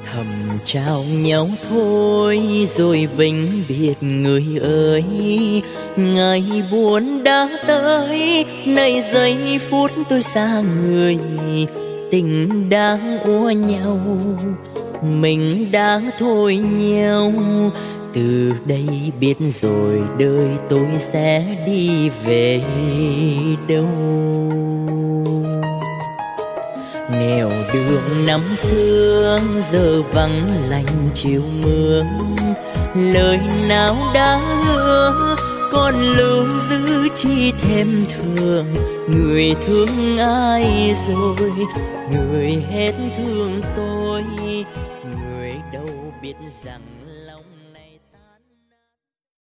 thầm trao nhau thôi rồi vĩnh biệt người ơi. Ngày buồn đã tới, này giây phút tôi xa người. Tình đang úa nhau, mình đang thôi nhau. Từ đây biết rồi đời tôi sẽ đi về đâu. Nẻo đường năm xưa giờ vắng lạnh chiều mưa. Lời nào đã hứa còn lưu giữ chi thêm thương. Người thương ai rồi, người hết thương tôi. Người đâu biết rằng